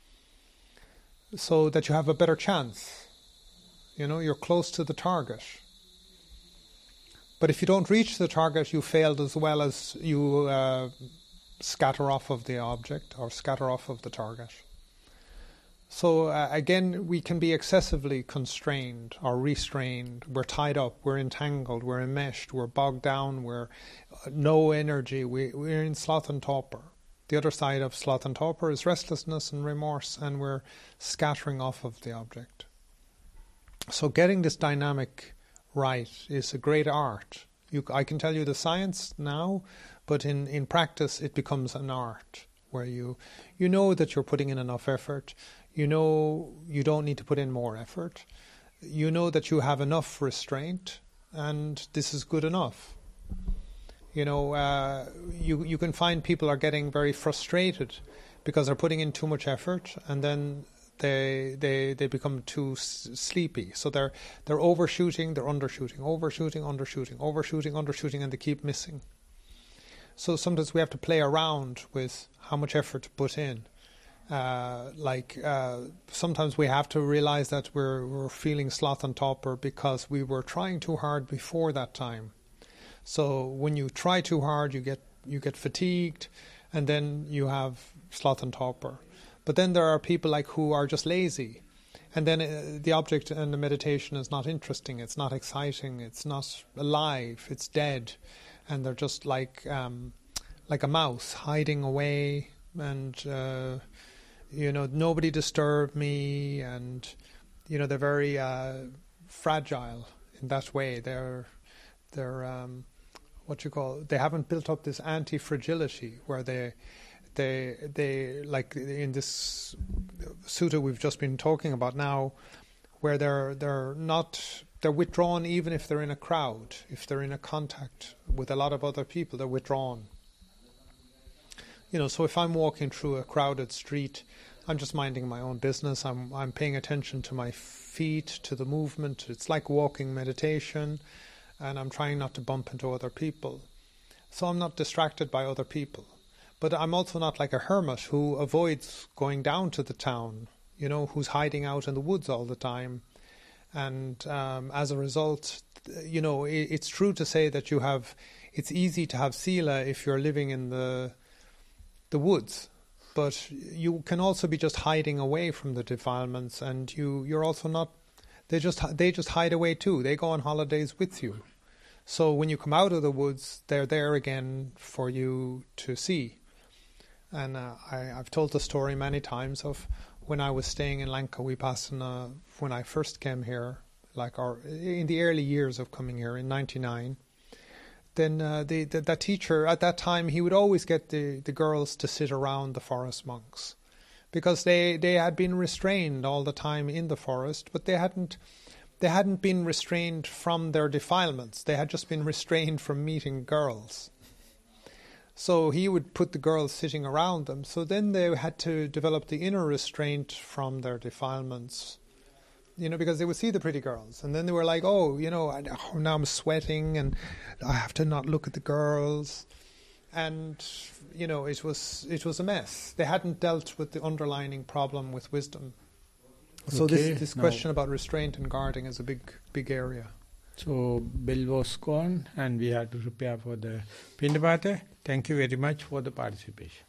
so that you have a better chance. You're close to the target. But if you don't reach the target, you failed as well as you scatter off of the object or scatter off of the target. So again, we can be excessively constrained or restrained. We're tied up, we're entangled, we're enmeshed, we're bogged down, we're no energy, we're in sloth and torpor. The other side of sloth and torpor is restlessness and remorse, and we're scattering off of the object. So getting this dynamic right is a great art. I can tell you the science now, but in practice it becomes an art where you know that you're putting in enough effort. You know you don't need to put in more effort. You know that you have enough restraint, and this is good enough. You can find people are getting very frustrated because they're putting in too much effort, and then they become too sleepy. So they're overshooting, they're undershooting, overshooting, undershooting, overshooting, undershooting, and they keep missing. So sometimes we have to play around with how much effort to put in. Sometimes we have to realize that we're feeling sloth and torpor because we were trying too hard before that time. So when you try too hard, you get fatigued, and then you have sloth and torpor. But then there are people who are just lazy, and then the object and the meditation is not interesting, it's not exciting, it's not alive, it's dead, and they're just like a mouse hiding away, and nobody disturb me, and they're very fragile in that way. They're they haven't built up this anti-fragility where they like in this sutta we've just been talking about now, where they're withdrawn even if they're in a crowd, if they're in a contact with a lot of other people, they're withdrawn. So if I'm walking through a crowded street, I'm just minding my own business. I'm paying attention to my feet, to the movement. It's like walking meditation. And I'm trying not to bump into other people. So I'm not distracted by other people. But I'm also not like a hermit who avoids going down to the town, who's hiding out in the woods all the time. And as a result, it's true to say that it's easy to have sila if you're living in the woods, but you can also be just hiding away from the defilements, and you're also not. They just hide away too. They go on holidays with you. So when you come out of the woods, they're there again for you to see. And I've told the story many times of when I was staying in Lanka Vipassana when I first came here, in the early years of coming here in '99. Then that teacher at that time, he would always get the girls to sit around the forest monks, because they had been restrained all the time in the forest, but they hadn't been restrained from their defilements. They had just been restrained from meeting girls. So he would put the girls sitting around them. So then they had to develop the inner restraint from their defilements, because they would see the pretty girls. And then they were like, now I'm sweating and I have to not look at the girls. And, it was a mess. They hadn't dealt with the underlying problem with wisdom. So okay, this question about restraint and guarding is a big area. So bell was gone and we had to prepare for the Pindapata. Thank you very much for the participation.